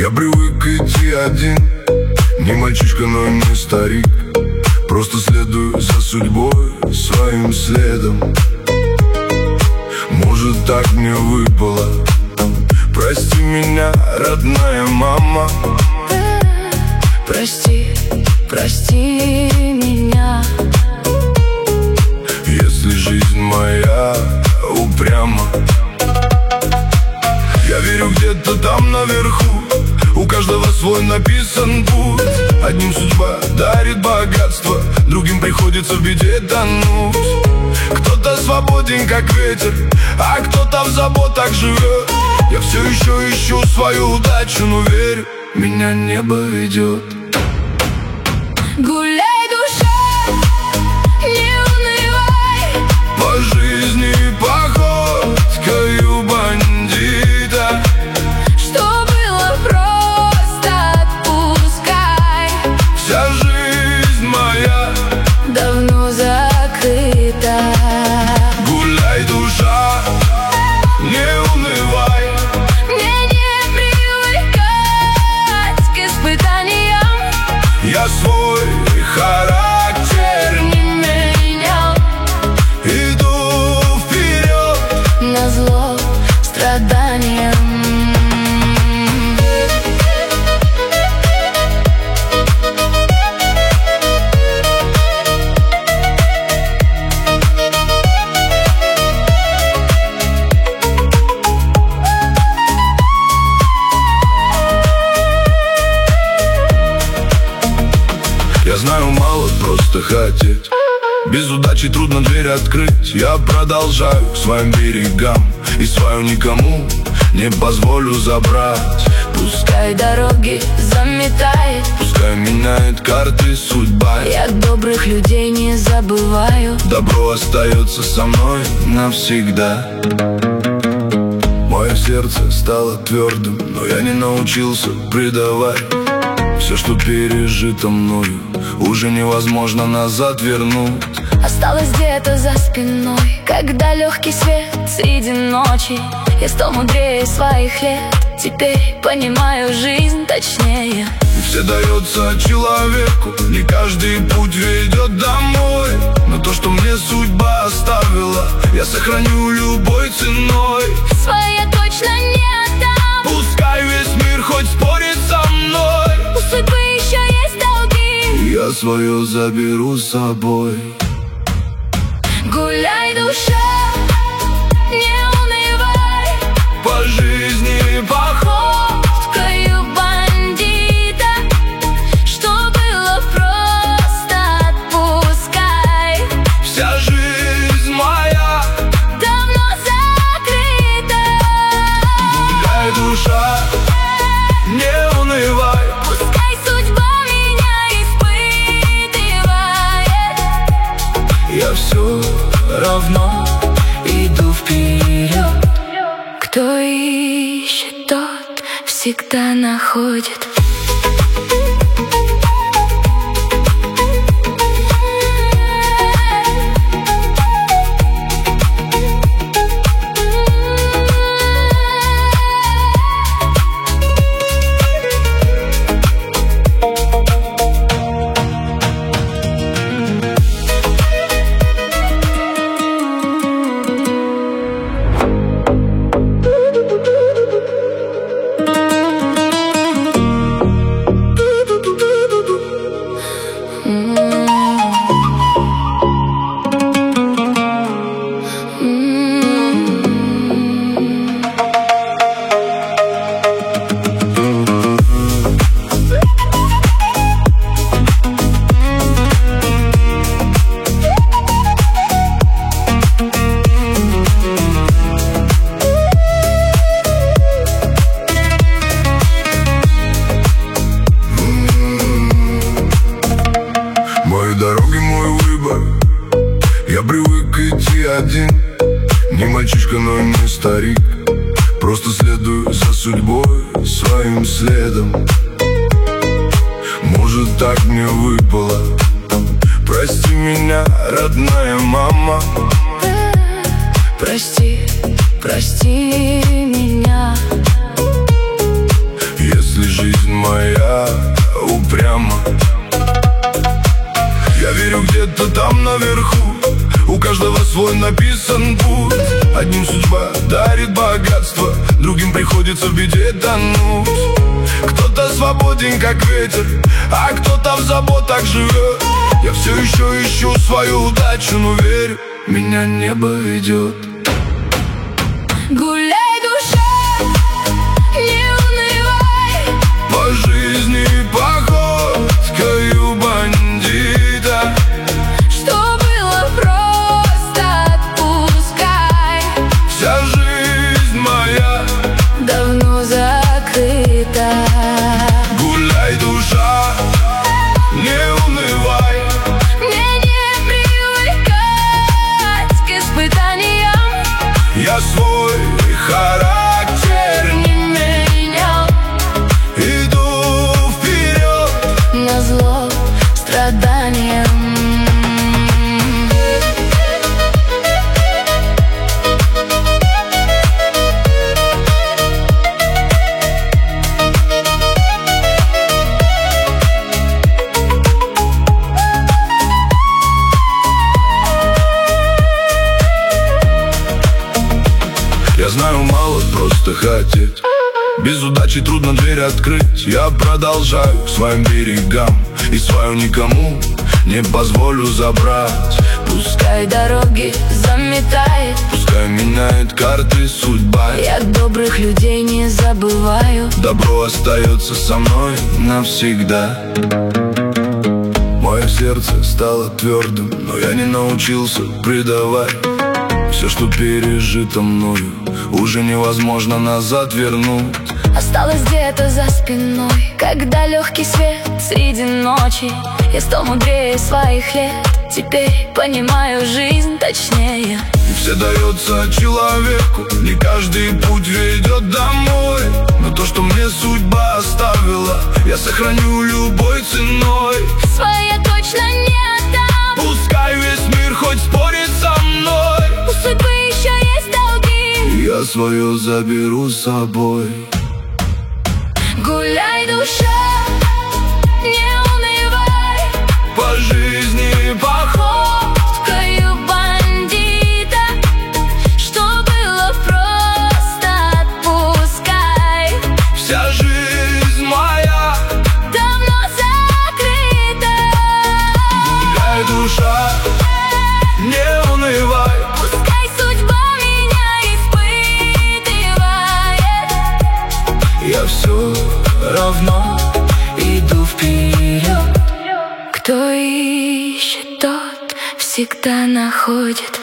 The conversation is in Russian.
Я привык идти один, не мальчишка, но и не старик. Просто следую за судьбой своим следом. Может, так мне выпало. Прости меня, родная мама. Прости, прости меня. Если жизнь моя упряма, я верю, где-то там наверху у каждого свой написан путь. Одним судьба дарит богатство, другим приходится в беде тонуть. Кто-то свободен, как ветер, а кто-то в заботах живет. Я все еще ищу свою удачу, но верю, меня небо ведет. Гуляй, душа, не унывай. По жизни походкою бандита. Что было, просто отпускай. Вся жизнь моя давно закрыта. Гуляй, душа, не унывай. Мне не привыкать к испытаниям. Я свой характер Не менял, иду вперед. назло страданиям. Я знаю, мало просто хотеть. Без удачи трудно дверь открыть. Я продолжаю к своим берегам и свою никому не позволю забрать. Пускай дороги заметает, Пускай меняет карты судьба. я добрых людей не забываю. Добро остается со мной навсегда. Мое сердце стало твердым, но я не научился предавать. Все, что пережито мною, уже невозможно назад вернуть. Осталось где-то за спиной, когда легкий свет среди ночи. Я стал мудрее своих лет, теперь понимаю жизнь точнее. И все дается человеку, не каждый путь ведет домой. Но то, что мне судьба оставила, я сохраню любой ценой. Своя точно не отдам. Пускай весь мир хоть спорит со мной, У судьбы еще есть долги. я свое заберу с собой. Гуляй, душа, не унывай. По жизни Походкою бандита. Что было, просто отпускай. вся жизнь моя. Давно закрыта. Гуляй, душа, не унывай. Пускай судьба меня испытывает, Я все равно иду вперед. Кто ищет, тот всегда находит. Мои дороги, мой выбор. Я привык идти один, не мальчишка, но и не старик. Просто следую за судьбой своим следом. Может, так мне выпало. Прости меня, родная мама. Прости, прости меня. Если жизнь где-то там наверху. У каждого свой написан путь. Одним судьба дарит богатство, другим приходится в беде тонуть. Кто-то свободен, как ветер, а кто-то в заботах живет. Я все еще ищу свою удачу, но верю, меня небо ведет. Гуляй, душа, не унывай. По жизни походкою бандита. Что было, просто отпускай. Вся жизнь моя давно закрыта. Гуляй, душа, не унывай. Мне не привыкать к испытаниям. Я свой характер Не менял, иду вперед. назло страданиям. Я знаю, мало просто хотеть. Без удачи трудно дверь открыть. Я продолжаю к своим берегам и свою никому не позволю забрать. Пускай дороги заметает, Пускай меняет карты судьба. я добрых людей не забываю. Добро остается со мной навсегда. Мое сердце стало твердым, но я не научился предавать. Все, что пережито мною, уже невозможно назад вернуть. Осталось где-то за спиной, когда легкий свет среди ночи. Я стал мудрее своих лет, теперь понимаю жизнь точнее. И все дается человеку, не каждый путь ведет домой. Но то, что мне судьба оставила, я сохраню любой ценой. Своя точно не отдам. Пускай весь мир хоть спорит со мной, У судьбы еще есть долги. я свое заберу с собой. Гуляй, душа, не унывай. По жизни Походкою бандита. Что было, просто отпускай. вся жизнь моя. Давно закрыта. Гуляй, душа, не унывай. Пускай судьба меня испытывает, Я все равно иду вперед. Кто ищет, тот всегда находит.